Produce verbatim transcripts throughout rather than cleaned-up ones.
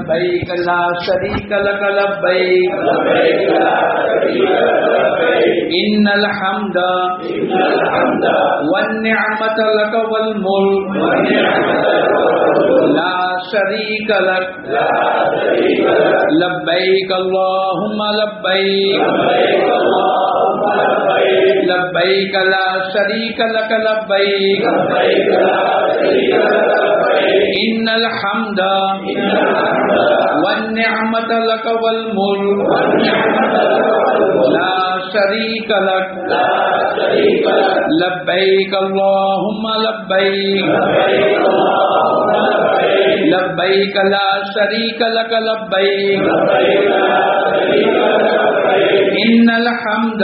لبیک لا شریک لک لبیک ان الحمد والنعمت لک والملک لا شریک لک لبیک اللہم لبیک لبیک لا شریک لک لبیک ان الحمد والنعمت لک والملک لا شریک لک لبیک اللہم لبیک لبیک لا شریک لک لبیک ان الحمد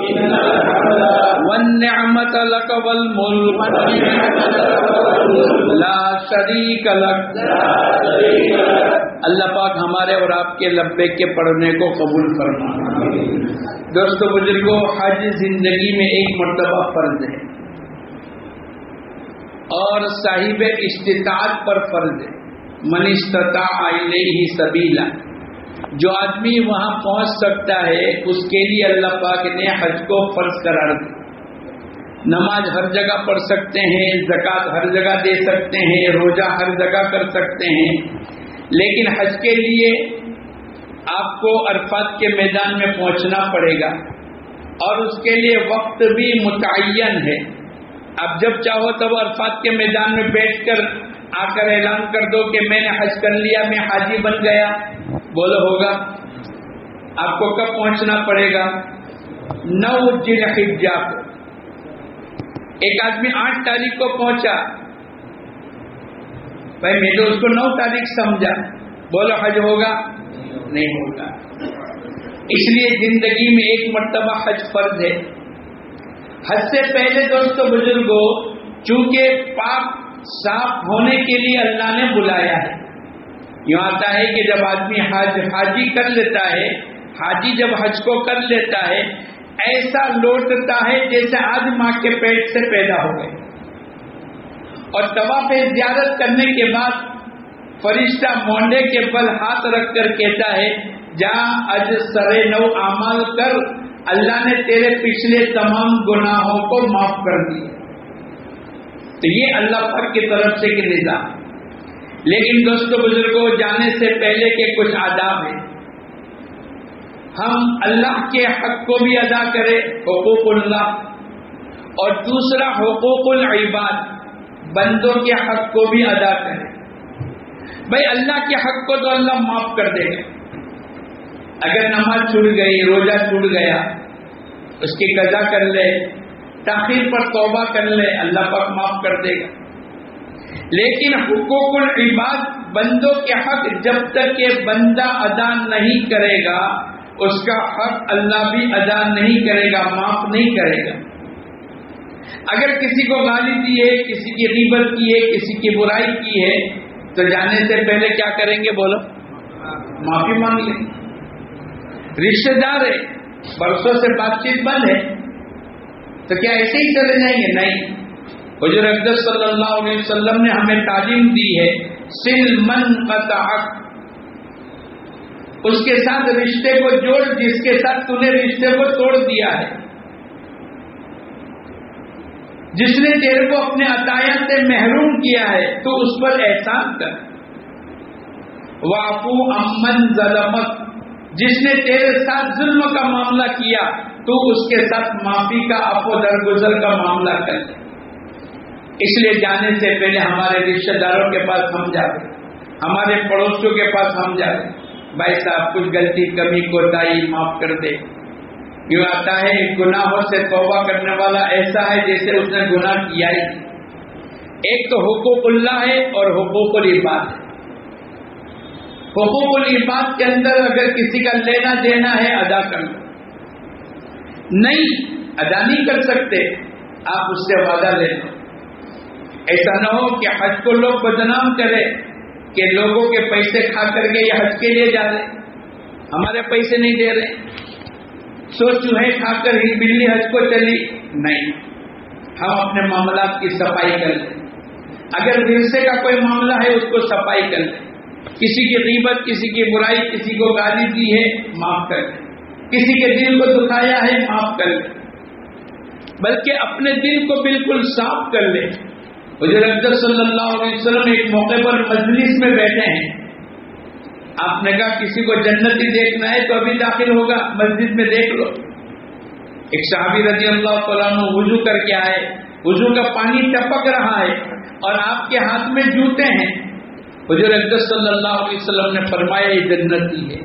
والنعمت لک والملک لا شریک لک. اللہ پاک ہمارے اور آپ کے لبیک کے پڑھنے کو قبول فرما. دوستو بزرگوں، حج زندگی میں ایک مرتبہ فرض ہے اور صاحب استطاعت پر فرض ہے. من استطاع الیہ سبیلا، جو آدمی وہاں پہنچ سکتا ہے اس کے لیے اللہ پاک نے حج کو فرض قرار دیا. نماز ہر جگہ پڑھ سکتے ہیں، زکوٰۃ ہر جگہ دے سکتے ہیں، روزہ ہر جگہ کر سکتے ہیں، لیکن حج کے لیے آپ کو عرفات کے میدان میں پہنچنا پڑے گا اور اس کے لیے وقت بھی متعین ہے. اب جب چاہو تب عرفات کے میدان میں بیٹھ کر آ کر اعلان کر دو کہ میں نے حج کر لیا، میں حاجی بن گیا، بولو ہوگا؟ آپ کو کب پہنچنا پڑے گا؟ نو ذی الحجہ کو. ایک آدمی آٹھ تاریخ کو پہنچا، بھائی میں تو اس کو نو تاریخ سمجھا، بولو حج ہوگا؟ نہیں ہوگا. اس لیے زندگی میں ایک مرتبہ حج فرض ہے. حج سے پہلے دوستو بزرگوں، چونکہ پاک صاف ہونے کے لیے اللہ نے بلایا ہے. یوں آتا ہے کہ جب آدمی حج حاجی کر لیتا ہے، حاجی جب حج کو کر لیتا ہے ایسا لوٹتا ہے جیسے آج ماں کے پیٹ سے پیدا ہو گئے. اور طواف زیارت کرنے کے بعد فرشتہ مونڈے کے بل ہاتھ رکھ کر کہتا ہے جا اج سرے نو اعمال کر، اللہ نے تیرے پچھلے تمام گناہوں کو معاف کر دیا. تو یہ اللہ پاک کی طرف سے کہ نظام. لیکن دوستو بزرگوں، جانے سے پہلے کے کچھ آداب ہیں. ہم اللہ کے حق کو بھی ادا کریں، حقوق اللہ، اور دوسرا حقوق العباد، بندوں کے حق کو بھی ادا کریں. بھائی اللہ کے حق کو تو اللہ معاف کر دے گا. اگر نماز چھوٹ گئی، روزہ چھوٹ گیا، اس کی قضا کر لے، تاخیر پر توبہ کر لے، اللہ پاک معاف کر دے گا. لیکن حقوق العباد، بندوں کے حق جب تک کہ بندہ ادا نہیں کرے گا اس کا حق اللہ بھی ادا نہیں کرے گا، معاف نہیں کرے گا. اگر کسی کو گالی دی ہے، کسی کی غیبت کی ہے، کسی کی برائی کی ہے، تو جانے سے پہلے کیا کریں گے؟ بولو، معافی مانگ لیں. رشتے دار ہے، برسوں سے بات چیت بند ہے، تو کیا ایسے ہی چلے جائیں گے؟ نہیں. حضور اقدس صلی اللہ علیہ وسلم نے ہمیں تعلیم دی ہے سل من قطعک، اس کے ساتھ رشتے کو جوڑ جس کے ساتھ تو نے رشتے کو توڑ دیا ہے. جس نے تیرے کو اپنے عطایا سے محروم کیا ہے تو اس پر احسان کر. واعفو عمن ظلمک، جس نے تیرے ساتھ ظلم کا معاملہ کیا تو اس کے ساتھ معافی کا، عفو درگزر کا معاملہ کر. اس لیے جانے سے پہلے ہمارے رشتہ داروں کے پاس ہم جاتے، ہمارے پڑوسیوں کے پاس ہم جاتے، بھائی صاحب کچھ غلطی کمی کوتاہی معاف کر دے. یوں آتا ہے گناہوں سے توبہ کرنے والا ایسا ہے جیسے اس نے گناہ کیا ہی. ایک تو حقوق اللہ ہے اور حقوق العباد ہے. حقوق العباد کے اندر اگر کسی کا لینا دینا ہے ادا کر لو، نہیں ادا نہیں کر سکتے آپ اس سے وعدہ لے لو. ایسا نہ ہو کہ حج کو لوگ بدنام کرے کہ لوگوں کے پیسے کھا کر کے یہ حج کے لیے جا رہے، ہمارے پیسے نہیں دے رہے، سو چوہے کھا کر ہی بلی حج کو چلی. نہیں، ہم اپنے معاملات کی صفائی کر لیں. اگر ورثے کا کوئی معاملہ ہے اس کو صفائی کر لیں. کسی کی غیبت، کسی کی برائی، کسی کو گالی دی ہے معاف کر لیں، کسی کے دل کو دکھایا ہے معاف کر لیں، بلکہ اپنے دل کو بالکل صاف کر لیں۔ حضور اکرم صلی اللہ علیہ وسلم ایک موقع پر مجلس میں بیٹھے ہیں، آپ نے کہا کسی کو جنتی دیکھنا ہے تو ابھی داخل ہوگا، مسجد میں دیکھ لو۔ ایک صحابی رضی اللہ تعالیٰ عنہ وضو کر کے آئے، وضو کا پانی ٹپک رہا ہے اور آپ کے ہاتھ میں جوتے ہیں۔ حضور اکرم صلی اللہ علیہ وسلم نے فرمایا یہ جنتی ہے۔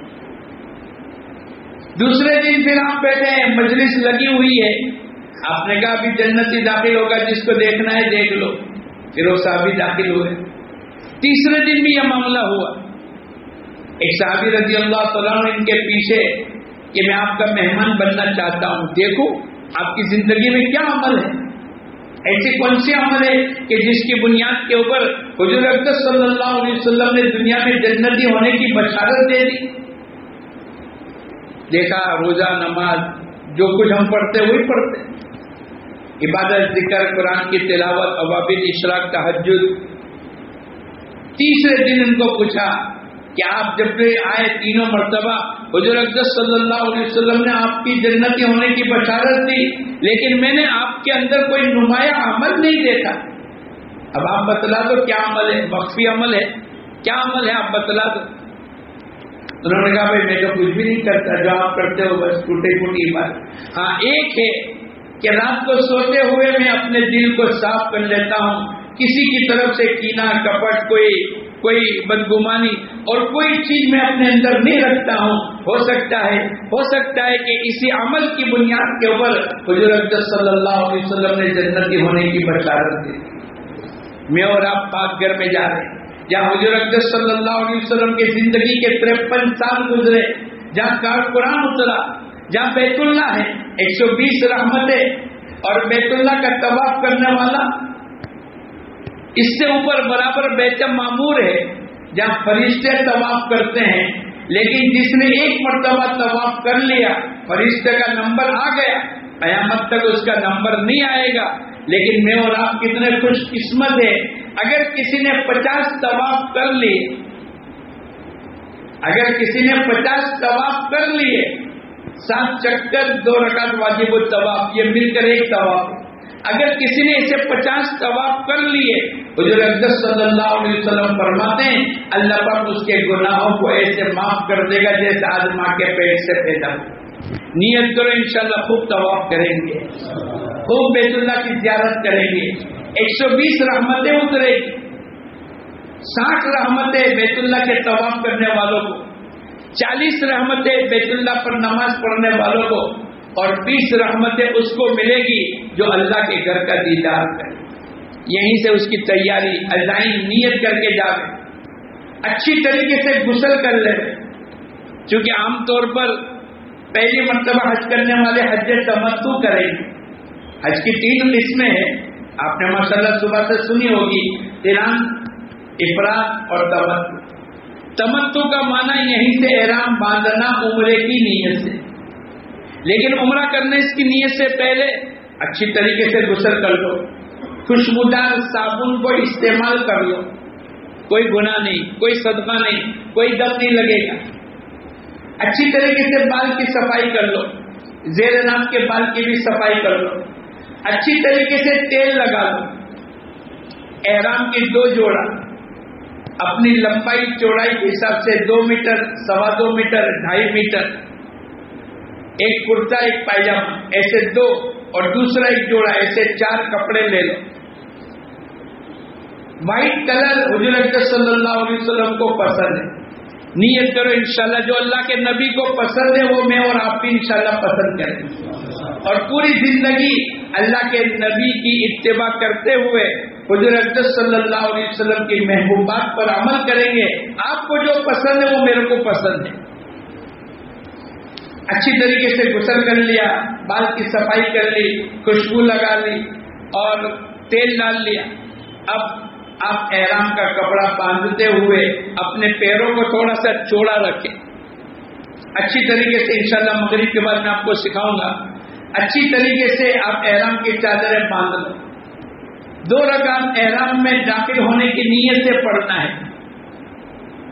دوسرے دن پھر آپ بیٹھے ہیں، مجلس لگی ہوئی ہے، آپ نے کہا ابھی جنتی داخل ہوگا، جس کو دیکھنا ہے دیکھ لو۔ پھر وہ صحابی داخل ہوئے۔ تیسرے دن بھی یہ معاملہ ہوا، ایک صحابی رضی اللہ تعالیٰ عنہ ان کے پیچھے کہ میں آپ کا مہمان بننا چاہتا ہوں، دیکھو آپ کی زندگی میں کیا عمل ہے، ایسے کون سے عمل ہے کہ جس کی بنیاد کے اوپر حضور اکرم صلی اللہ علیہ وسلم نے دنیا میں جنتی ہونے کی بشارت دے دی۔ دیکھا روزہ، نماز، جو کچھ ہم پڑھتے وہی پڑھتے، عبادت، ذکر، قرآن کی تلاوت، اوابل، اشراق، تہجد۔ تیسرے دن ان کو پوچھا کہ آپ جب آئے تینوں مرتبہ حضور اکرم صلی اللہ علیہ وسلم نے آپ کی جنتی ہونے کی بشارت دی، لیکن میں نے آپ کے اندر کوئی نمایاں عمل نہیں دیکھا، اب آپ بتلا دو کیا عمل ہے، مخفی عمل ہے، کیا عمل ہے آپ بتلا دو۔ انہوں نے کہا بھائی میں تو کچھ بھی نہیں کرتا، جو آپ کرتے ہو بس ٹوٹے ٹوٹی بات۔ ہاں ایک ہے کہ رات کو سوتے ہوئے میں اپنے دل کو صاف کر لیتا ہوں، کسی کی طرف سے کینہ، کپٹ، کوئی کوئی بدگمانی اور کوئی چیز میں اپنے اندر نہیں رکھتا ہوں۔ ہو سکتا ہے ہو سکتا ہے کہ اسی عمل کی بنیاد کے اوپر حضور اکرم صلی اللہ علیہ وسلم نے جنتی ہونے کی بشارت دی۔ میں اور آپ پاک گھر میں جا رہے ہیں جہاں حضور اکرم صلی اللہ علیہ وسلم کی زندگی کے ترپن سال گزرے، جہاں قرآن اترا، جہاں بیت اللہ ہے، ایک سو بیس رحمتیں اور بیت اللہ کا طواف کرنے والا، اس سے اوپر برابر بیت معمور ہے جہاں فرشتے طواف کرتے ہیں، لیکن جس نے ایک مرتبہ طواف کر لیا فرشتے کا نمبر آ گیا، قیامت تک اس کا نمبر نہیں آئے گا۔ لیکن میں اور آپ کتنے خوش قسمت ہیں، اگر کسی نے پچاس طواف کر لیے، اگر کسی نے پچاس طواف کر لیے، سات چکر، دو رکعت واجب الطواف، یہ مل کر ایک طواف، اگر کسی نے اسے پچاس طواف کر لیے، حضور اکرم صلی اللہ علیہ وسلم فرماتے ہیں اللہ پاک اس کے گناہوں کو ایسے معاف کر دے گا جیسے آج ماں کے پیٹ سے پیدا ہو۔ نیت کرو انشاءاللہ خوب طواف کریں گے، خوب بیت اللہ کی زیارت کریں گے، ایک سو بیس رحمتیں اترے گی، ساٹھ رحمتیں بیت اللہ کے طواف کرنے والوں کو، چالیس رحمتیں بیت اللہ پر نماز پڑھنے والوں کو، اور بیس رحمتیں اس کو ملے گی جو اللہ کے گھر کا دیدار کرے۔ یہیں سے اس کی تیاری عزائم نیت کر کے جاوے، اچھی طریقے سے غسل کر لے، چونکہ عام طور پر پہلی مرتبہ حج کرنے والے حج تمتع کریں گے۔ حج کی تین قسمیں ہیں، آپ نے ماشاءاللہ صبح سے سنی ہوگی، قران، افراد اور تمتع۔ تمتع کا معنی یہیں سے احرام باندھنا عمرے کی نیت سے، لیکن عمرہ کرنے اس کی نیت سے پہلے اچھی طریقے سے غسل کر لو، خوشبودار صابن کو استعمال کر لو، کوئی گناہ نہیں، کوئی صدقہ نہیں، کوئی دم نہیں لگے گا۔ اچھی طریقے سے بال کی صفائی کر لو، زیر ناف کے بال کی بھی صفائی کر لو، اچھی طریقے سے تیل لگا لو، احرام کی دو جوڑا اپنی لمبائی چوڑائی کے حساب سے دو میٹر، سوا دو میٹر، ڈھائی میٹر، ایک کرتا ایک پائجامہ، ایسے دو، اور دوسرا ایک جوڑا، ایسے چار کپڑے لے لو۔ وائٹ کلر حضور اکرم صلی اللہ علیہ وسلم کو پسند ہے، نیت کرو انشاءاللہ جو اللہ کے نبی کو پسند ہے وہ میں اور آپ بھی انشاءاللہ پسند کریں، اور پوری زندگی اللہ کے نبی کی اتباع کرتے ہوئے حضور اکرم صلی اللہ علیہ وسلم کی محبوبات پر عمل کریں گے۔ آپ کو جو پسند ہے وہ میرے کو پسند ہے۔ اچھی طریقے سے غسل کر لیا، بال کی صفائی کر لی، خوشبو لگا لی اور تیل ڈال لیا۔ اب آپ احرام کا کپڑا باندھتے ہوئے اپنے پیروں کو تھوڑا سا چوڑا رکھیں، اچھی طریقے سے انشاءاللہ مغرب کے بعد میں آپ کو سکھاؤں گا، اچھی طریقے سے آپ احرام کی چادریں باندھ لو۔ دو رکعت احرام میں داخل ہونے کی نیت سے پڑھنا ہے،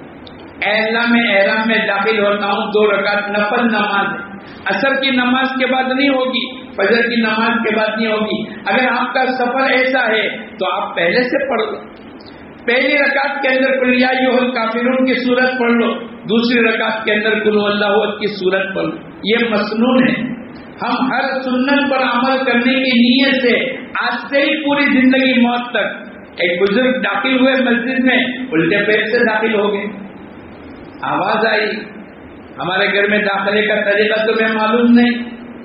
اے اللہ میں احرام میں داخل ہوتا ہوں، دو رکعت نفل نماز ہے، عصر کی نماز کے بعد نہیں ہوگی، فجر کی نماز کے بعد نہیں ہوگی۔ اگر آپ کا سفر ایسا ہے تو آپ پہلے سے پڑھ لو، پہلی رکعت کے اندر قل یا ایھا الکافرون کی سورت پڑھ لو، دوسری رکعت کے اندر قل ھو اللہ احد کی سورت پڑھ لو۔ یہ مسنون ہے، ہم ہر سنت پر عمل کرنے کی نیت سے آج سے ہی پوری زندگی موت تک۔ ایک بزرگ داخل ہوئے مسجد میں، الٹے پیر سے داخل ہو گئے، آواز آئی، ہمارے گھر میں داخلے کا طریقہ تمہیں معلوم نہیں،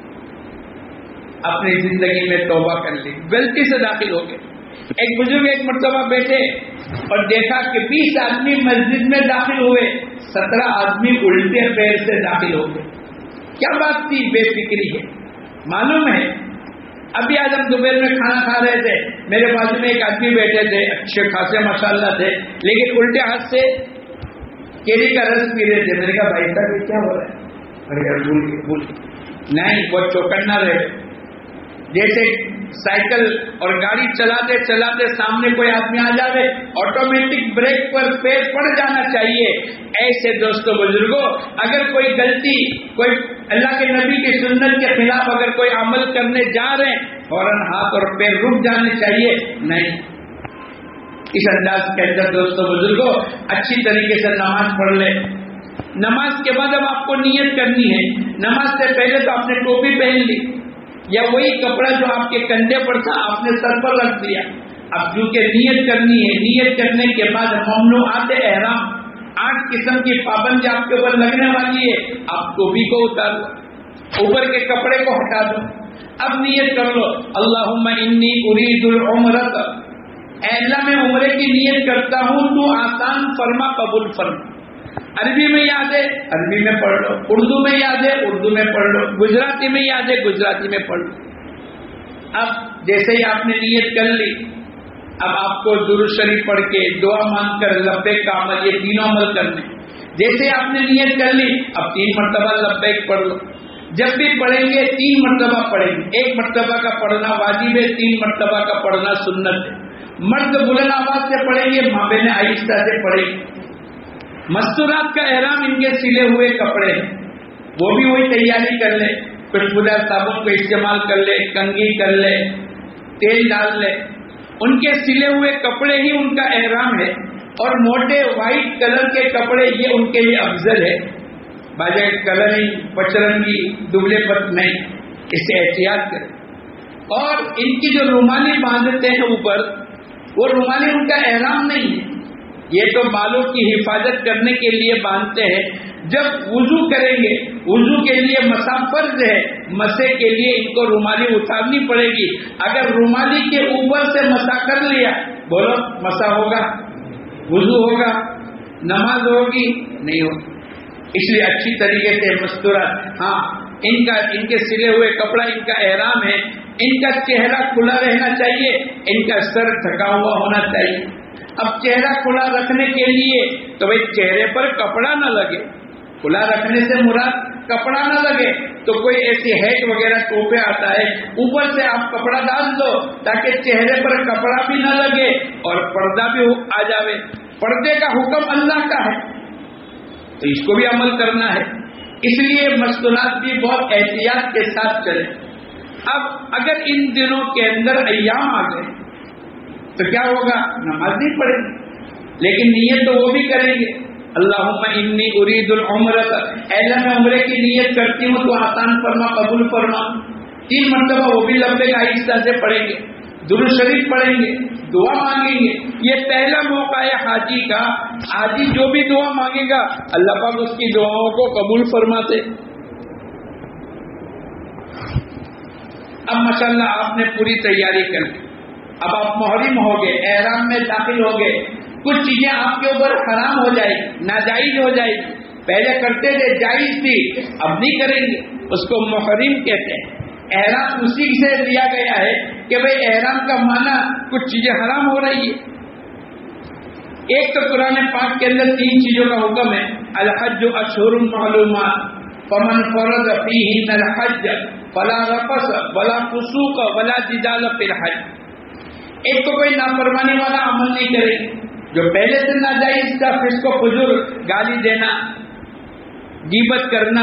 اپنی زندگی میں توبہ کر لی، غلطی سے داخل ہو گئے۔ ایک بزرگ ایک مرتبہ بیٹھے اور دیکھا کہ بیس آدمی مسجد میں داخل ہوئے، سترہ آدمی الٹے پیر سے داخل ہو گئے۔ کیا بات تھی؟ بے فکری ہے۔ معلوم ہے ابھی آج ہم دوپہر میں کھانا کھا رہے تھے، میرے بازو میں ایک آدمی بیٹھے تھے، اچھے خاصے ماشاءاللہ تھے، لیکن الٹے ہاتھ سے کیری کا رس پی رہے تھے۔ میں نے کہا بھائی صاحب یہ کیا ہو رہا ہے؟ ارے یار بھول گئے بھول گئے نہیں، وہ چوکنا رہے، جیسے سائیکل اور گاڑی چلاتے چلاتے سامنے کوئی آدمی آ جائے، آٹومیٹک بریک پر پیر پڑ جانا چاہیے۔ ایسے دوستوں بزرگوں، اگر کوئی غلطی، کوئی اللہ کے نبی کی سنت کے خلاف اگر کوئی عمل کرنے جا رہے ہیں، فوراً ہاتھ اور پیر رک جانے چاہیے، نہیں۔ اس انداز کے اندر دوستوں بزرگوں اچھی طریقے سے نماز پڑھ لے۔ نماز کے بعد اب آپ کو نیت کرنی ہے۔ نماز سے پہلے تو آپ نے ٹوپی پہن لی یا وہی کپڑا جو آپ کے کندھے پر تھا آپ نے سر پر رکھ دیا۔ اب چونکہ نیت کرنی ہے، نیت کرنے کے بعد ممنوعات احرام، آٹھ قسم کی پابندی آپ کے اوپر لگنے والی ہے۔ آپ ٹوپی کو اتار لو، اوپر کے کپڑے کو ہٹا دو، اب نیت کر لو اللہم انی ارید العمرۃ، اے اللہ میں عمرے کی نیت کرتا ہوں، تو آسان فرما قبول فرما۔ عربی میں یاد ہے عربی میں پڑھ لو، اردو میں یاد ہے اردو میں پڑھ لو، گجراتی میں یاد ہے گجراتی میں پڑھ لو۔ اب جیسے ہی آپ نے نیت کر لی، اب آپ کو درود شریف پڑھ کے دعا مانگ کر لبیک کا عمل، یہ تینوں عمل کرنے۔ جیسے آپ نے نیت کر لی، اب تین مرتبہ لبیک پڑھ لو۔ جب بھی پڑھیں گے تین مرتبہ پڑھیں گے، ایک مرتبہ کا پڑھنا واجب ہے، تین مرتبہ کا پڑھنا سنت ہے۔ مرد بلند آواز سے پڑھیں گے، ماں بہنیں آہستہ سے پڑھیں گے۔ مستورات کا احرام ان کے سلے ہوئے کپڑے ہیں، وہ بھی وہی تیاری کر لے، خوشبودار صابن کو استعمال کر لے، کنگھی کر لے، تیل ڈال لے۔ ان کے سلے ہوئے کپڑے ہی ان کا احرام ہے، اور موٹے وائٹ کلر کے کپڑے یہ ان کے لیے افضل ہے۔ باجے کلرنگ پچرنگی دبلے پت نہیں، اس سے احتیاط کریں۔ اور ان کی جو رومالی باندھتے ہیں اوپر، وہ رومالی ان کا احرام نہیں ہے، یہ تو بالوں کی حفاظت کرنے کے لیے باندھتے ہیں۔ جب وضو کریں گے، وضو کے لیے مسح فرض ہے، مسے کے لیے ان کو رومالی اتارنی پڑے گی۔ اگر رومالی کے اوپر سے مسح کر لیا، بولو مسح ہوگا، وضو ہوگا، نماز ہوگی نہیں ہوگی۔ اس لیے اچھی طریقے سے مستورات، ہاں ان کا ان کے سلے ہوئے کپڑا ان کا احرام ہے، ان کا چہرہ کھلا رہنا چاہیے، ان کا سر ڈھکا ہوا ہونا چاہیے۔ اب چہرہ کھلا رکھنے کے لیے تو بھائی چہرے پر کپڑا نہ لگے، کھلا رکھنے سے مراد کپڑا نہ لگے تو کوئی ایسی ہیٹ وغیرہ ٹوپے آتا ہے، اوپر سے آپ کپڑا ڈال دو تاکہ چہرے پر کپڑا بھی نہ لگے اور پردہ بھی آ جاوے۔ پردے کا حکم اللہ کا ہے تو اس کو بھی عمل کرنا ہے، اس لیے مستورات بھی بہت احتیاط کے ساتھ چلے۔ اب اگر ان دنوں کے اندر ایام آ گئے تو کیا ہوگا؟ نماز نہیں پڑھیں گے، لیکن نیت تو وہ بھی کریں گے۔ اللہم انی ارید العمرۃ، اے اللہ میں عمرے کی نیت کرتی ہوں تو آسان فرما قبول فرما۔ تین مرتبہ وہ بھی لبیک آہستہ سے پڑھیں گے، درود شریف پڑھیں گے، دعا مانگیں گے۔ یہ پہلا موقع ہے حاجی کا، حاجی جو بھی دعا مانگے گا اللہ پاک اس کی دعاؤں کو قبول فرماتے۔ اب ماشاءاللہ آپ نے پوری تیاری کر لی، اب آپ محرم ہو گئے، احرام میں داخل ہو گئے، کچھ چیزیں آپ کے اوپر حرام ہو جائے گی، ناجائز ہو جائے گی۔ پہلے کرتے تھے جائز تھی، اب نہیں کریں گے، اس کو محرم کہتے ہیں۔ احرام اسی سے لیا گیا ہے کہ بھئی احرام کا معنی کچھ چیزیں حرام ہو رہی ہے۔ ایک تو قرآن پاک کے اندر تین چیزوں کا حکم ہے، الحج اشہر معلومات فمن فرض فیہن الحج فلا رفث ولا فسوق ولا جدال فی الحج۔ ایک تو کوئی نافرمانی والا عمل نہیں کرے گی، جو پہلے سے ناجائز تھا، فسق و فجور، گالی دینا، غیبت کرنا،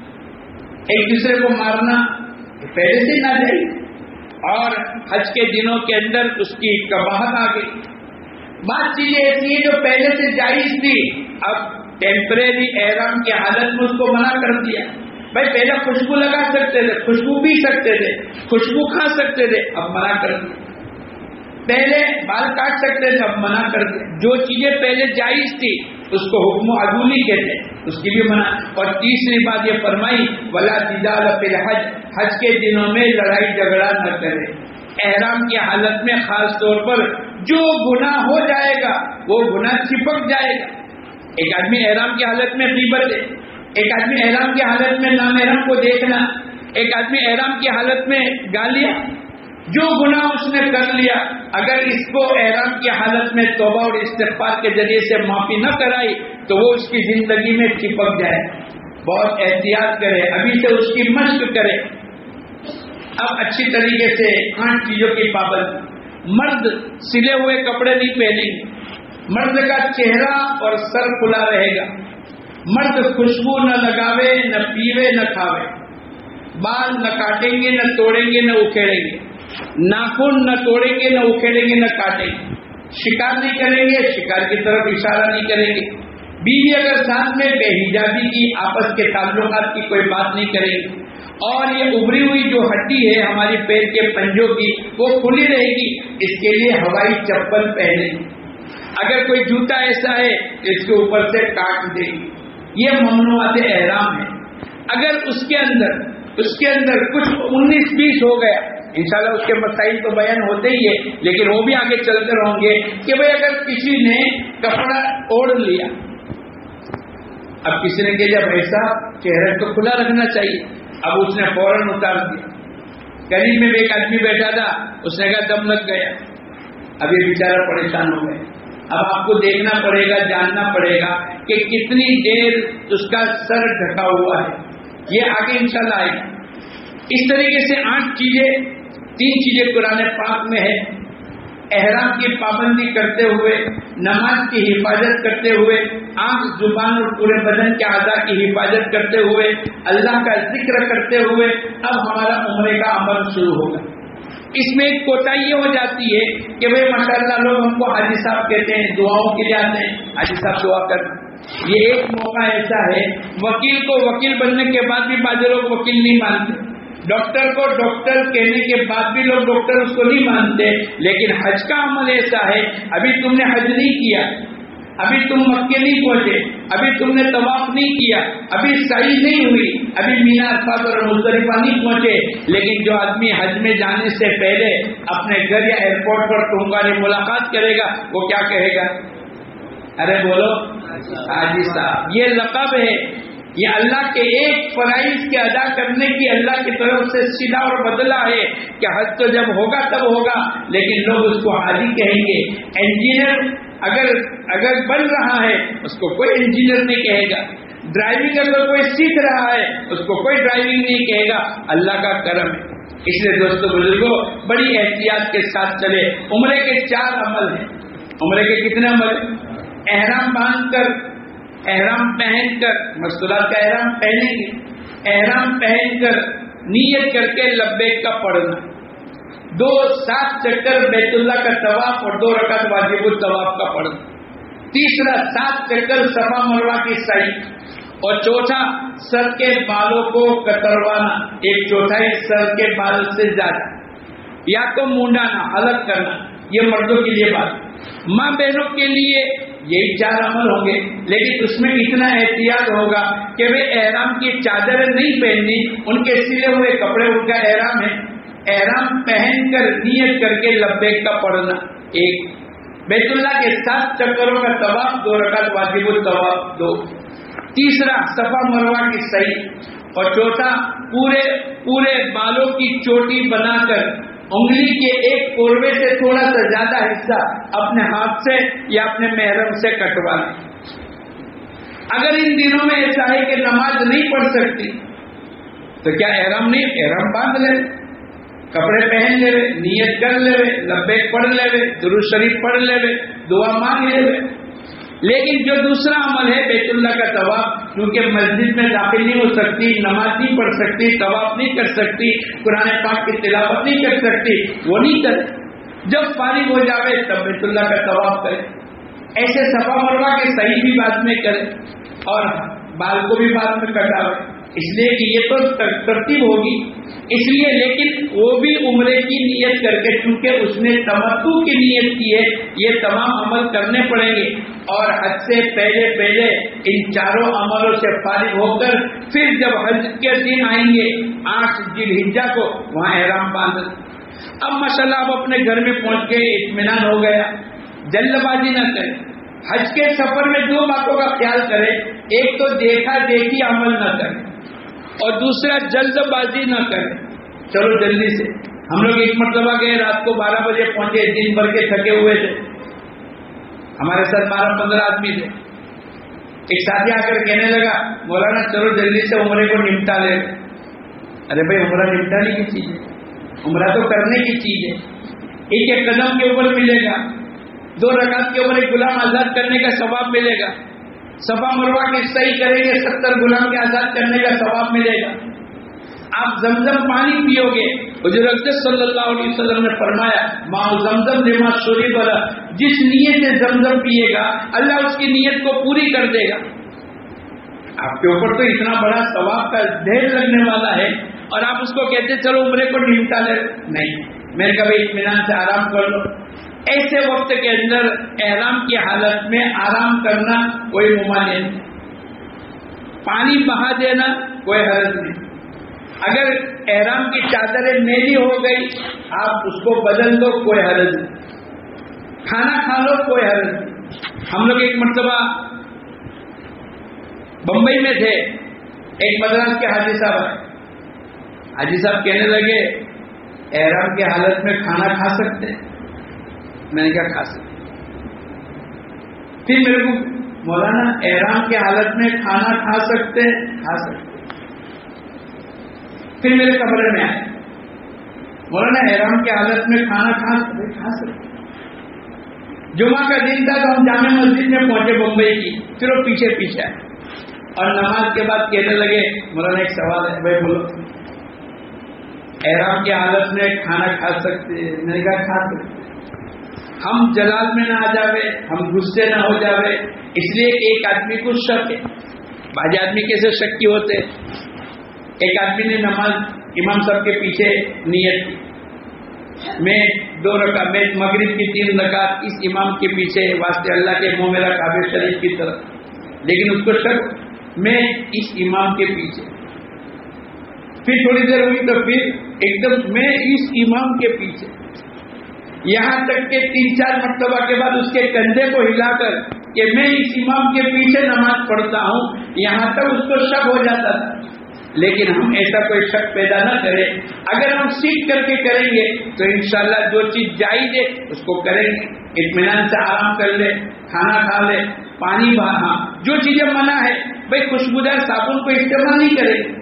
ایک دوسرے کو مارنا، پہلے سے ناجائز، اور حج کے دنوں کے اندر اس کی قباحت آ گئی۔ بات چیزیں ایسی ہیں جو پہلے سے جائز تھی، اب ٹیمپریری احرام کی حالت میں اس کو منع کر دیا۔ بھائی پہلے خوشبو لگا سکتے تھے، خوشبو پی سکتے تھے، خوشبو کھا سکتے تھے، اب منع کر دیا۔ پہلے بال کاٹ سکتے تھے، اب منع کر دیا۔ جو چیزیں پہلے جائز تھی اس کو حکم عدولی کہتے ہیں، اس کی بھی منع۔ اور تیسری بات یہ فرمائی ولا جدال فی الحج، حج کے دنوں میں لڑائی جھگڑا نہ کرے۔ احرام کی حالت میں خاص طور پر جو گناہ ہو جائے گا وہ گناہ چپک جائے گا۔ ایک آدمی احرام کی حالت میں غیبت ہے، ایک آدمی احرام کی حالت میں نامحرم کو دیکھنا، ایک آدمی احرام کی حالت میں گالیاں، جو گناہ اس نے کر لیا، اگر اس کو احرام کی حالت میں توبہ اور استغفار کے ذریعے سے معافی نہ کرائی تو وہ اس کی زندگی میں چپک جائے۔ بہت احتیاط کرے، ابھی سے اس کی مشق کرے۔ اب اچھی طریقے سے آٹھ چیزوں کی پابند۔ مرد سلے ہوئے کپڑے نہیں پہنیں گے، مرد کا چہرہ اور سر کھلا رہے گا، مرد خوشبو نہ لگاوے، نہ پیوے، نہ کھاوے، بال نہ کاٹیں گے، نہ توڑیں گے، نہ اکھیڑیں گے، ناخن نہ توڑیں گے، نہ اکھیڑیں گے، نہ کاٹیں گے، شکار نہیں کریں گے، شکار کی طرف اشارہ نہیں کریں گے، بیوی اگر ساتھ میں بے حجابی کی آپس کے تعلقات کی کوئی بات نہیں کریں گے، اور یہ ابری ہوئی جو ہڈی ہے ہماری پیر کے پنجوں کی وہ کھلی رہے گی، اس کے لیے ہوائی چپل پہنے۔ اگر کوئی جوتا ایسا ہے اس کے اوپر سے کاٹ دے گی، یہ ممنوعات احرام ہے۔ اگر اس کے اندر اس کے اندر کچھ انیس بیس ہو گیا، انشاءاللہ اس کے مسائل تو بیان ہوتے ہی ہے، لیکن وہ بھی آگے چلتے رہیں گے کہ بھئی اگر کسی نے کپڑا اوڑھ لیا، اب کسی نے کہ جب ایسا چہرہ تو کھلا رکھنا چاہیے، اب اس نے فوراً اتار دیا۔ قریب میں ایک آدمی بیٹھا تھا، اس نے کہا دم لگ گیا، اب یہ بیچارہ پریشان ہو گیا۔ اب آپ کو دیکھنا پڑے گا، جاننا پڑے گا کہ کتنی دیر اس کا سر ڈھکا ہوا ہے، یہ آگے انشاءاللہ آئے گا۔ اس طریقے سے آٹھ چیزیں، تین چیزیں قرآن پاک میں ہے۔ احرام کی پابندی کرتے ہوئے، نماز کی حفاظت کرتے ہوئے، آنکھ، زبان اور پورے بدن کے اعضاء کی حفاظت کرتے ہوئے، اللہ کا ذکر کرتے ہوئے اب ہمارا عمرے کا عمل شروع ہوگا۔ اس میں ایک کوتاہی یہ ہو جاتی ہے کہ بھئی ماشاءاللہ لوگ ہم کو حاجی صاحب کہتے ہیں، دعاؤں کے لیے آتے ہیں، حاجی صاحب دعا کر۔ یہ ایک موقع ایسا ہے، وکیل کو وکیل بننے کے بعد بھی بعض لوگ وکیل نہیں مانتے، ڈاکٹر کو ڈاکٹر کہنے کے بعد بھی لوگ ڈاکٹر اس کو نہیں مانتے۔ لیکن حج کا عمل ایسا ہے، ابھی تم نے حج نہیں کیا، ابھی تم مکے نہیں پہنچے، ابھی تم نے طواف نہیں کیا، ابھی سعی نہیں ہوئی، ابھی مینا عرفات اور مزدلفہ نہیں پہنچے، لیکن جو آدمی حج میں جانے سے پہلے اپنے گھر یا ایئرپورٹ پر تمہاری ملاقات کرے گا وہ کیا کہے گا؟ ارے بولو حاجی صاحب۔ یہ لقب ہے، یہ اللہ کے ایک فرائض کے ادا کرنے کی اللہ کی طرف سے صدا اور بدلہ ہے کہ حج تو جب ہوگا تب ہوگا، لیکن لوگ اس کو حاجی کہیں گے۔ انجینئر اگر اگر بن رہا ہے اس کو کوئی انجینئر نہیں کہے گا، ڈرائیونگ اگر کوئی سیکھ رہا ہے اس کو کوئی ڈرائیونگ نہیں کہے گا، اللہ کا کرم ہے۔ اس لیے دوستو بزرگوں، بڑی احتیاط کے ساتھ چلے۔ عمرے کے چار عمل ہیں۔ عمرے کے کتنے عمل؟ احرام باندھ کر، احرام پہن کر، مستورات کا احرام پہنیں گے، احرام پہن کر نیت کر کے لبیک کا پڑھنا، دو سات چکر بیت اللہ کا طواف اور دو رکعت واجب الطواف کا پڑھنا، تیسرا سات چکر صفا مروہ کی سعی، اور چوتھا سر کے بالوں کو کتروانا، ایک چوتھائی سر کے بال سے زیادہ، یا تو مونڈانا، الگ کرنا۔ یہ مردوں کے لیے بات۔ ماں بہنوں کے لیے یہی چار عمل ہوں گے، لیکن اس میں اتنا احتیاط ہوگا کہ وہ احرام کی چادریں نہیں پہننی، ان کے سلے ہوئے کپڑے ان کا احرام ہے۔ احرام پہن کر نیت کر کے لبیک کا پڑھنا، ایک بیت اللہ کے سات چکروں کا طواف، دو رکعت واجب الطواف دو، تیسرا صفا مروہ کی سعی، اور چوتھا پورے پورے بالوں کی چوٹی بنا کر انگلی کے ایک کوروے سے تھوڑا سا زیادہ حصہ اپنے ہاتھ سے یا اپنے محرم سے کٹوانا۔ اگر ان دنوں میں ایسا ہے کہ نماز نہیں پڑھ سکتی تو کیا احرام نہیں؟ احرام باندھ لے، کپڑے پہن لے، نیت کر لے، لبیک پڑھ لے، درود شریف پڑھ لے، دعا مانگ لے. لیکن جو دوسرا عمل ہے بیت اللہ کا طواف، کیونکہ مسجد میں داخل نہیں ہو سکتی، نماز نہیں پڑھ سکتی، طواف نہیں کر سکتی، قرآن پاک کی تلاوت نہیں کر سکتی، وہ نہیں کرے. جب فارغ ہو جاوے تب بیت اللہ کا طواف کرے. ایسے صفا مروہ کے صحیح بھی بعد میں کرے اور بال کو بھی بعد میں کٹاوے، اس لیے کہ یہ تو ترتیب ہوگی اس لیے. لیکن وہ بھی عمرے کی نیت کر کے، چونکہ اس نے تمتع کی نیت کی ہے، یہ تمام عمل کرنے پڑیں گے. اور حج سے پہلے پہلے ان چاروں عملوں سے فارغ ہو کر پھر جب حج کے دن آئیں گے آٹھ ذی الحجہ کو، وہاں احرام باندھ. اب ماشاءاللہ اب اپنے گھر میں پہنچ کے اطمینان ہو گیا. جلد بازی نہ کرے. حج کے سفر میں دو باتوں کا خیال کرے، ایک تو دیکھا دیکھی عمل نہ کرے اور دوسرا جلد بازی نہ کرے. چلو جلدی سے. ہم لوگ ایک مرتبہ گئے، رات کو بارہ بجے پہنچے، دن بھر کے تھکے ہوئے تھے، ہمارے ساتھ بارہ پندرہ آدمی تھے. ایک ساتھی آ کر کہنے لگا مولانا چلو جلدی سے عمرے کو نمٹا لے. ارے بھائی عمرہ نمٹانے کی چیز ہے، عمرہ تو کرنے کی چیز ہے. ایک ایک قدم کے اوپر ملے گا، دو رکعت کے اوپر ایک غلام آزاد کرنے کا ثواب ملے گا. صفا مروہ کے صحیح کریں گے ستر غلام کے آزاد کرنے کا ثواب ملے گا. آپ زمزم پانی پیو گے، حضور اقدس صلی اللہ علیہ وسلم نے فرمایا ماء زمزم لما شرب له، جس نیت سے زمزم پیے گا اللہ اس کی نیت کو پوری کر دے گا. آپ کے اوپر تو اتنا بڑا ثواب کا ڈھیر لگنے والا ہے اور آپ اس کو کہتے چلو عمرے کو نمٹا لے. نہیں، میرے کبھی اطمینان سے آرام کر لو. ایسے وقت کے اندر احرام کی حالت میں آرام کرنا کوئی ممانع نہیں. پانی بہا دینا کوئی حرج نہیں. اگر احرام کی چادریں میلی ہو گئی آپ اس کو بدل دو، کوئی حرج نہیں. کھانا کھا لو، کوئی حرج نہیں. ہم لوگ ایک مرتبہ بمبئی میں تھے، ایک مدراس کے حاجی صاحب آئے. حاجی صاحب کہنے لگے احرام کی حالت میں کھانا کھا سکتے؟ میں نے کیا کھا سکتے؟ پھر میرے کو مولانا احرام کی حالت میں کھانا کھا سکتے؟ کھا سکتے. پھر میرے کمرے میں آئے، مولانا احرام کی حالت میں کھانا کھا سکتے؟ کھا سکتے. جمعہ کا دن تھا تو ہم جامع مسجد میں پہنچے بمبئی کی، پھر وہ پیچھے پیچھے آئے اور نماز کے بعد کہنے لگے مولانا ایک سوال ہے. بھائی بولو. احرام کی حالت میں کھانا کھا سکتے؟ میں نے کہا کھا سکتے. ہم جلال میں نہ آ جاوے، ہم غصے نہ ہو جاوے، اس لیے ایک آدمی کو شک ہے. بعض آدمی کیسے شک کی ہوتے. ایک آدمی نے نماز امام صاحب کے پیچھے نیت کی، میں دو رکعت میں مغرب کی تین رکعت اس امام کے پیچھے واسطے اللہ کے منہ میرا کعبہ شریف کی طرف. لیکن اس کو شک میں اس امام کے پیچھے. پھر تھوڑی دیر ہوئی تو پھر ایک دم میں اس امام کے پیچھے، یہاں تک کہ تین چار مرتبہ کے بعد اس کے کندھے کو ہلا کر کہ میں اس امام کے پیچھے نماز پڑھتا ہوں، یہاں تک اس کو شک ہو جاتا تھا. لیکن ہم ایسا کوئی شک پیدا نہ کریں. اگر ہم سیکھ کر کے کریں گے تو انشاءاللہ جو چیز جائز ہے اس کو کریں گے. اطمینان سے آرام کر لے، کھانا کھا لے، پانی بہا. جو چیزیں منع ہے بھائی خوشبودار صابن کو استعمال نہیں کریں گے،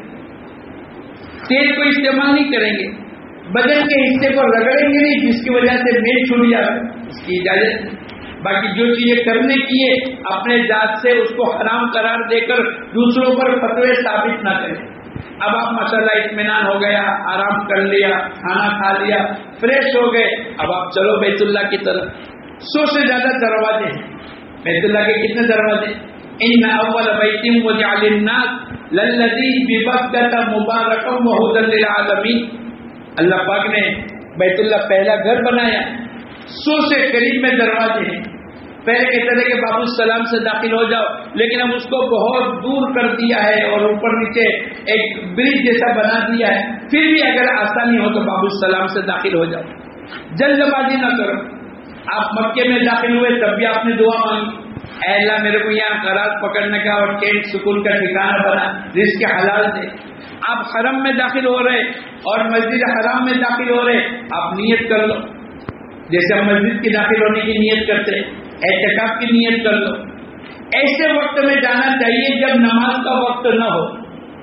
تیل کو استعمال نہیں کریں گے، بدن کے حصے کو رگڑیں گے نہیں جس کی وجہ سے میل چھوٹ جائے، اس کی اجازت نہیں. باقی جو چیزیں کرنے کی ہے اپنے ذات سے اس کو حرام قرار دے کر دوسروں پر فتوے ثابت نہ کریں. اب آپ ماشاءاللہ اطمینان ہو گیا، آرام کر لیا، کھانا کھا لیا، فریش ہو گئے، اب آپ چلو بیت اللہ کی طرف. سو سے زیادہ دروازے ہیں بیت اللہ کے. کتنے دروازے؟ ان اول بیت وضع للناس للذی ببکۃ مبارکا وہدی للعالمین. اللہ پاک نے بیت اللہ پہلا گھر بنایا، سو سے قریب میں دروازے ہیں. پہلے کہتے تھے کہ باب السلام سے داخل ہو جاؤ، لیکن اب اس کو بہت دور کر دیا ہے اور اوپر نیچے ایک برج جیسا بنا دیا ہے. پھر بھی اگر آسانی ہو تو باب السلام سے داخل ہو جاؤ، جلد بازی نہ کرو. آپ مکے میں داخل ہوئے تب بھی آپ نے دعا مانگی، اے اللہ میرے کو یہاں قرار پکڑنے کا اور ٹینٹ سکون کا ٹھکانہ بنا، رزق حلال دے. آپ حرم میں داخل ہو رہے اور مسجد حرام میں داخل ہو رہے، آپ نیت کر لو جیسے ہم مسجد کی داخل ہونے کی نیت کرتے، اعتکاف کی نیت کر لو. ایسے وقت میں جانا چاہیے جب نماز کا وقت نہ ہو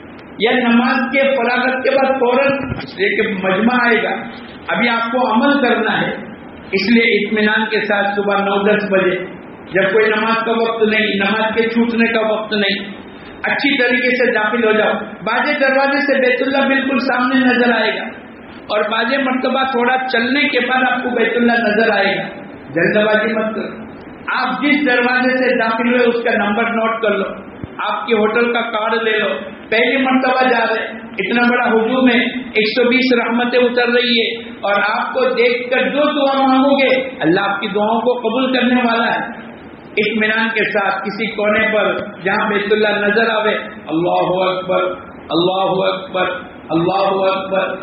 یا نماز کے فراغت کے بعد فوراً، اس لیے کہ مجمع آئے گا، ابھی آپ کو عمل کرنا ہے، اس لیے اطمینان کے ساتھ صبح نو دس بجے جب کوئی نماز کا وقت نہیں، نماز کے چھوٹنے کا وقت نہیں، اچھی طریقے سے داخل ہو جاؤ. باجے دروازے سے بیت اللہ بالکل سامنے نظر آئے گا، اور باجے مرتبہ تھوڑا چلنے کے بعد آپ کو بیت اللہ نظر آئے گا. جلد بازی مت کرو. آپ جس دروازے سے داخل ہوئے اس کا نمبر نوٹ کر لو، آپ کے ہوٹل کا کارڈ لے لو. پہلی مرتبہ جا رہے، اتنا بڑا ہجوم ہے، ایک سو بیس رحمتیں اتر رہی ہے، اور آپ کو دیکھ کر جو دعا مانگو گے اللہ آپ کی دعاؤں کو قبول کرنے والا ہے. اطمینان کے ساتھ کسی کونے پر جہاں بیت اللہ نظر آوے، اللہ اکبر اللہ اکبر اللہ اکبر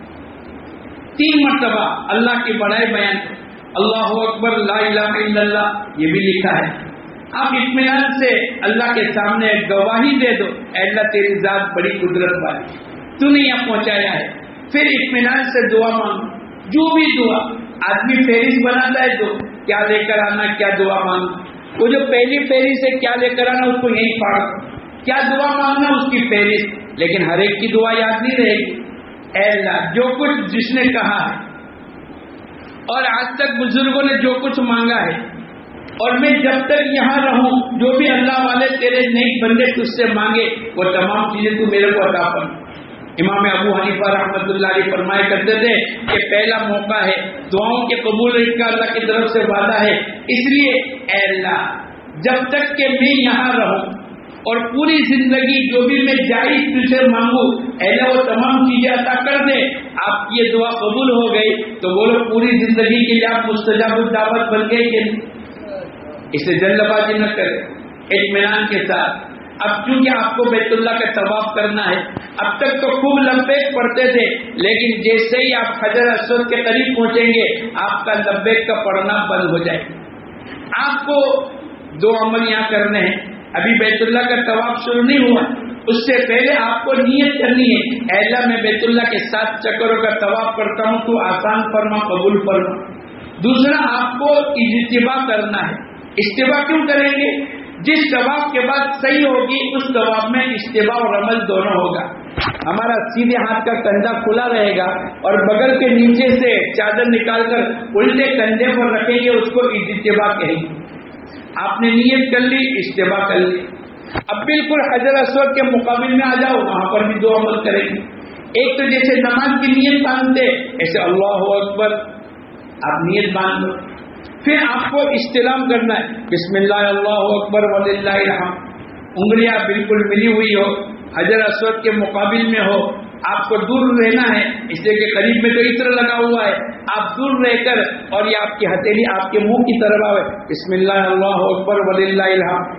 تین مرتبہ اللہ کی بڑائی بیان، اللہ اکبر لا الہ الا اللہ، یہ بھی لکھا ہے. آپ اطمینان سے اللہ کے سامنے گواہی دے دو، اے اللہ تیری ذات بڑی قدرت والی، تو نے یہاں پہنچایا ہے. پھر اطمینان سے دعا مانگو، جو بھی دعا آدمی فہرست بناتا ہے تو کیا لے کر آنا، کیا دعا مانگنا، وہ جو پہلی فہرست سے کیا لے کر آنا اس کو یہی پڑھ، کیا دعا مانگنا اس کی فہرست. لیکن ہر ایک کی دعا یاد نہیں رہے گی. اے اللہ جو کچھ جس نے کہا ہے اور آج تک بزرگوں نے جو کچھ مانگا ہے، اور میں جب تک یہاں رہوں جو بھی اللہ والے تیرے نیک بندے تجھ سے مانگے وہ تمام چیزیں تو میرے کو عطا فرما. امام ابو حنیفہ رحمۃ اللہ علیہ فرمایا کرتے تھے کہ پہلا موقع ہے دعاؤں کے قبول کا، اللہ کی طرف سے وعدہ ہے. اس لیے اے اللہ جب تک کہ میں یہاں رہوں اور پوری زندگی جو بھی میں جائز تجھے مانگوں اے اللہ وہ تمام چیزیں عطا کر دے. آپ کی یہ دعا قبول ہو گئی تو بولو پوری زندگی کے لیے آپ مستجاب الدعوت بن گئے کہ اسے جلد بازی نہ کرے، اطمینان کے ساتھ. اب چونکہ آپ کو بیت اللہ کا طواف کرنا ہے، اب تک تو خوب لبیک پڑھتے تھے، لیکن جیسے ہی آپ حجر اسود کے قریب پہنچیں گے آپ کا لبیک کا پڑھنا بند ہو جائے گا. آپ کو دو عمل یہاں کرنے ہیں. ابھی بیت اللہ کا طواف شروع نہیں ہوا، اس سے پہلے آپ کو نیت کرنی ہے اے اللہ میں بیت اللہ کے سات چکروں کا طواف کرتا ہوں تو آسان فرما، قبول فرما. دوسرا آپ کو اجتباع کرنا ہے. اجتباع کیوں کریں گے؟ جس طواف کے بعد صحیح ہوگی اس طواف میں اجتباع اور عمل دونوں ہوگا. ہمارا سیدھے ہاتھ کا کندھا کھلا رہے گا اور بغل کے نیچے سے چادر نکال کر الٹے کندھے پر رکھیں گے، اس کو اجتباع کہیں گے. آپ نے نیت کر لی، اجتباع کر لی. اب بالکل حجر اسود کے مقابل میں آ جاؤ، وہاں پر بھی دو عمل کریں گے. ایک تو جیسے نماز کی نیت باندھتے ایسے اللہ اکبر آپ نیت باندھ لو. پھر آپ کو استلام کرنا ہے، بسم اللہ اللہ اکبر وللہ الحمد. انگلیاں بالکل ملی ہوئی ہو، حجر اسود کے مقابل میں ہو. آپ کو دور رہنا ہے اس لیے کہ قریب میں تو عطر لگا ہوا ہے. آپ دور رہ کر اور یہ آپ کی ہتھیلی آپ کے منہ کی طرف آئے، بسم اللہ اللہ اکبر وللہ الحمد.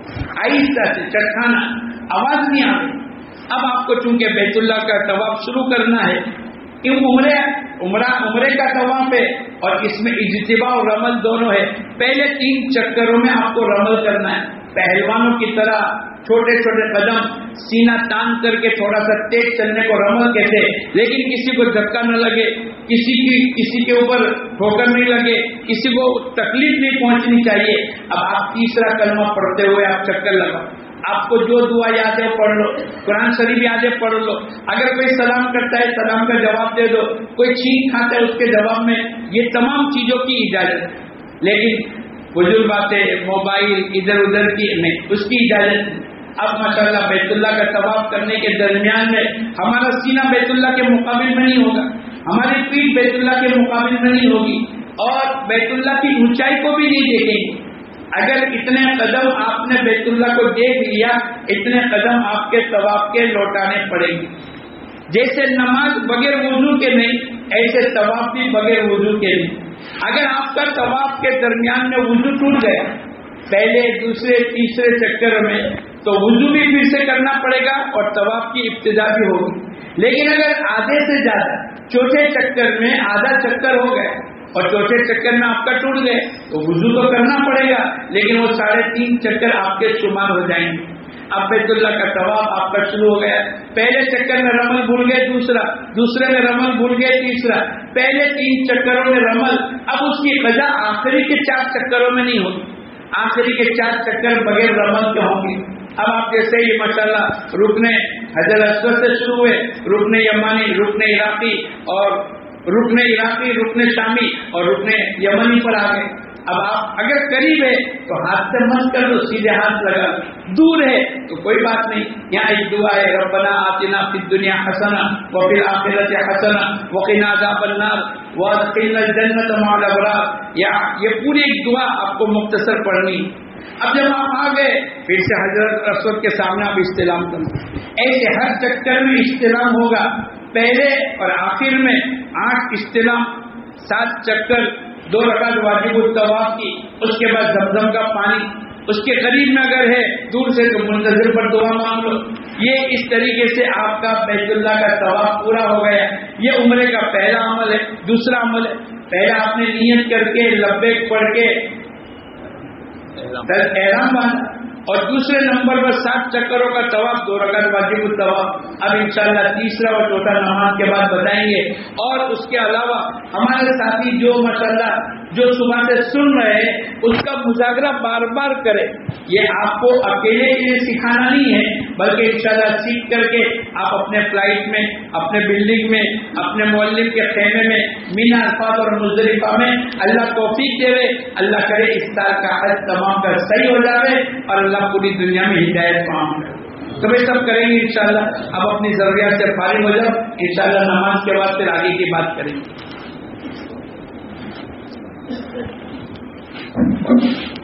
آہستہ سے چٹکانا، آواز نہیں آ رہی. اب آپ کو چونکہ بیت اللہ کا طواف شروع کرنا ہے، کہ عمرے عمرہ عمرے کا طواف ہے اور اس میں اجتباع اور رمل دونوں ہے. پہلے تین چکروں میں آپ کو رمل کرنا ہے. پہلوانوں کی طرح چھوٹے چھوٹے قدم سینہ تان کر کے تھوڑا سا تیز چلنے کو رمل کہتے ہیں، لیکن کسی کو دھکا نہ لگے، کسی کی کسی کے اوپر ٹھوکر نہیں لگے، کسی کو تکلیف نہیں پہنچنی چاہیے. اب آپ تیسرا کلمہ پڑھتے ہوئے آپ چکر لگاؤ. آپ کو جو دعا یاد ہے پڑھ لو، قرآن شریف یاد ہے پڑھ لو. اگر کوئی سلام کرتا ہے سلام کا جواب دے دو، کوئی چھینک کھاتا ہے اس کے جواب میں. یہ تمام چیزوں کی اجازت ہے، لیکن فضول باتیں موبائل ادھر ادھر کی نہیں، اس کی اجازت نہیں. اب ماشاءاللہ بیت اللہ کا طواف کرنے کے درمیان میں ہمارا سینہ بیت اللہ کے مقابل میں نہیں ہوگا، ہماری پیٹھ بیت اللہ کے مقابل میں نہیں ہوگی، اور بیت اللہ کی اونچائی کو بھی نہیں دیکھیں گے. اگر اتنے قدم آپ نے بیت اللہ کو دیکھ لیا، اتنے قدم آپ کے طواف کے لوٹانے پڑیں گے. جیسے نماز بغیر وضو کے نہیں، ایسے طواف بھی بغیر وضو کے نہیں. اگر آپ کا طواف کے درمیان میں وضو ٹوٹ گیا پہلے دوسرے تیسرے چکر میں، تو وضو بھی پھر سے کرنا پڑے گا اور طواف کی ابتدا بھی ہوگی. لیکن اگر آدھے سے زیادہ چوتھے چکر میں آدھا چکر ہو گئے اور چوتھے چکر میں آپ کا ٹوٹ گئے تو وضو تو کرنا پڑے گا، لیکن وہ ساڑھے تین چکر آپ کے شمار ہو جائیں گے. اب بیت اللہ کا طواف آپ کا شروع ہو گیا. پہلے چکر میں رمل بھول گئے، دوسرا دوسرے میں رمل بھول گئے، تیسرا. پہلے تین چکروں میں رمل، اب اس کی قضا آخری کے چار چکروں میں نہیں ہوگی. آخری کے چار چکر بغیر رمل کے ہوں گے. اب آپ جیسے ہی ماشاءاللہ رکنے حجر اسود سے شروع ہوئے، رکن یمانی، رکن عراقی اور رکن عراقی، رکن شامی اور رکن یمنی پر آ گئے. اب آپ اگر قریب ہے تو ہاتھ سے مت کر دو، سیدھے ہاتھ لگا. دور ہے تو کوئی بات نہیں. یہاں ایک دعا ہے، ربنا آتنا فی الدنیا حسنہ وفی الآخرۃ حسنہ وقنا عذاب النار وادخلنا الجنۃ مع الابرار. یا یہ پوری ایک دعا آپ کو مختصر پڑھنی. اب جب آپ آ گئے پھر سے حضرت اسود کے سامنے آپ استلام کرنا. ایسے ہر چکر میں استلام ہوگا. پہلے اور آخر میں آٹھ استلام، سات چکر، دو رکعت واجب الطواف کی، اس کے بعد زمزم کا پانی. اس کے قریب میں اگر ہے، دور سے تو منتظر پر دعا مانگ لو. یہ اس طریقے سے آپ کا بیت اللہ کا طواف پورا ہو گیا. یہ عمرے کا پہلا عمل ہے. دوسرا عمل ہے، پہلا آپ نے نیت کر کے لبیک پڑھ کے احرام باندھا، اور دوسرے نمبر پر سات چکروں کا طواف، دو رکعت واجب الطواف. اب انشاءاللہ تیسرا اور چوتھا نماز کے بعد بتائیں گے. اور اس کے علاوہ ہمارے ساتھی جو ماشاءاللہ جو صبح سے سن رہے ہیں اس کا مذاکرہ بار بار کرے. یہ آپ کو اکیلے کے لیے سکھانا نہیں ہے، بلکہ انشاءاللہ سیکھ کر کے آپ اپنے فلائٹ میں، اپنے بلڈنگ میں، اپنے معلم کے خیمے میں، مینا عرفات اور مزدلفہ میں اللہ توفیق دے. اللہ کرے اس سال کا حج تمام کا صحیح ہو جائے اور اللہ پوری دنیا میں ہدایت عام کرے. تو یہ سب کریں گے انشاءاللہ. اب اپنی ضروریات سے فارغ ہو جاؤ، انشاءاللہ نماز کے بعد پھر آگے کی بات کریں گے.